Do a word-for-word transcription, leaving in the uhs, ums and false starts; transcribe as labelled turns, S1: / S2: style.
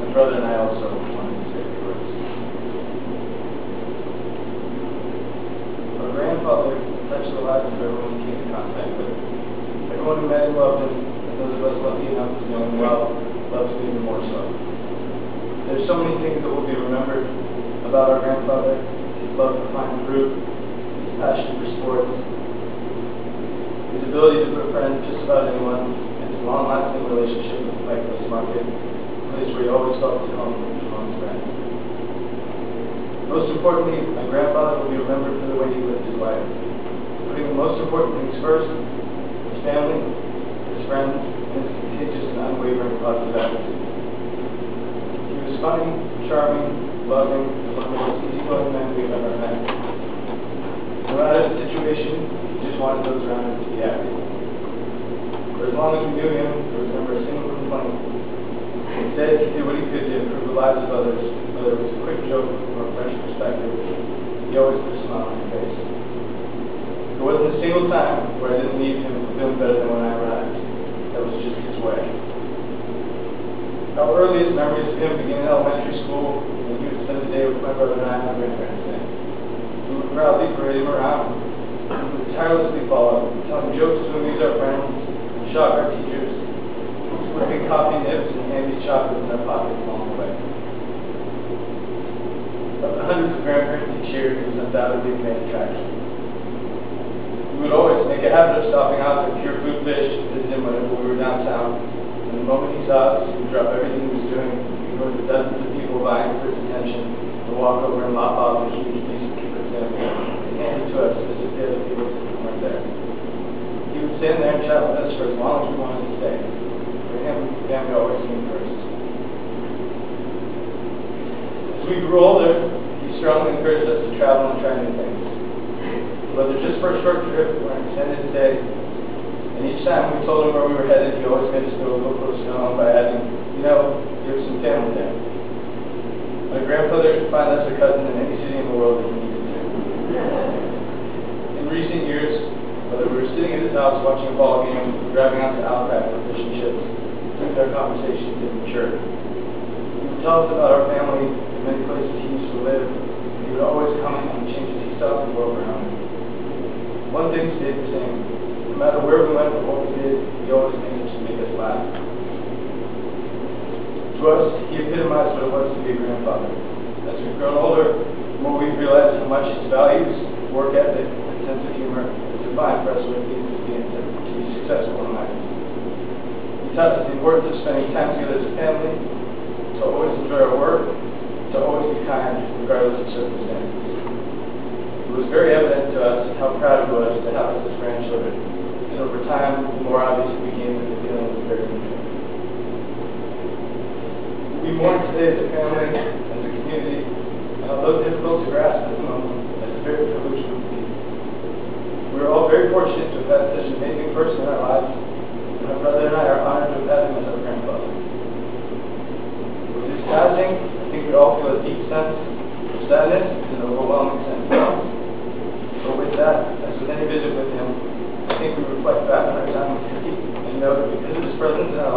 S1: my brother and I also wanted to say a few words. Our grandfather touched the lives of everyone he came in contact with. Everyone who met him loved him, and those of us lucky enough to know him well loved him even more so. There's so many things that will be remembered about our grandfather: his love for fine fruit, his passion for sports, his ability to befriend just about anyone, and his long-lasting relationship with the Pike Place Market, a place where he always felt at home among his friends. Most importantly, my grandfather will be remembered for the way he lived his life, putting the most important things first: his family, his friends, and his contagious and unwavering positive attitude. He was funny, charming, loving, and one of the most easygoing men we've ever met. No matter the situation, he just wanted those around him to be happy. For as long as we knew him, there was never a single complaint. Instead, he did what he could to improve the lives of others, whether it was a quick joke or a fresh perspective. He always put a smile on your face. There wasn't a single time where I didn't leave him feeling better than when I arrived. That was just his way. Our earliest memories of him began in elementary school, when he would spend the day with my brother and I on Grandparents' Day. We would proudly parade him around. We would tirelessly follow, telling jokes to amuse our friends, shock our teachers, slipping coffee nibs and Andy's chocolates in our pockets along the way. Of the hundreds of grandparents each year, he was undoubtedly the main attraction. We would always make a habit of stopping off at Pure Food Fish to visit him whenever we were downtown, and the moment he saw us, he would drop everything he was doing, ignore the dozens of people vying for his attention, and walk over and lop off a huge piece of Cooper Tim and hand it to us as if the other people weren't there. He would stand there and chat with us for as long as we wanted to stay. For him, family always came first. As we grew older, he strongly encouraged us to travel and try new things, whether just for a short trip or an extended stay. And each time we told him where we were headed, he always made us feel a little closer to home by adding, you know, you have some family there. My grandfather could find us a cousin in any city in the world that he needed to. In recent years, whether we were sitting at his house watching a ball game or driving out to Outback for fish and chips, it seemed our conversations didn't mature. He would tell us about our family, the many places he used to live, and he would always comment on the changes he saw in the world around him. One thing stayed the same. No matter where we went or what we did, he always managed to make us laugh. To us, he epitomized what it was to be a grandfather. As we've grown older, the more we've realized how much his values, work ethic, and sense of humor has defined for us what it means to be, to be successful in life. He taught us the importance of spending time together as a family, to always enjoy our work, to always be kind, regardless of circumstances. It was very evident to us how proud he was to have us as grandchildren, and over time, the more obvious it became that the feeling was very mutual. We mourn today as a family, as a community, and although difficult to grasp at the moment, as a very privileged group of people. We are all very fortunate to have had such an amazing person in our lives, and my brother and I are honored to have had him as our grandfather. With his passing, I think we all feel a deep sense of sadness and an overwhelming sense of loss. But with that, as with any visit with him, I think we reflect back on our time with Ricky and know that because of his presence in our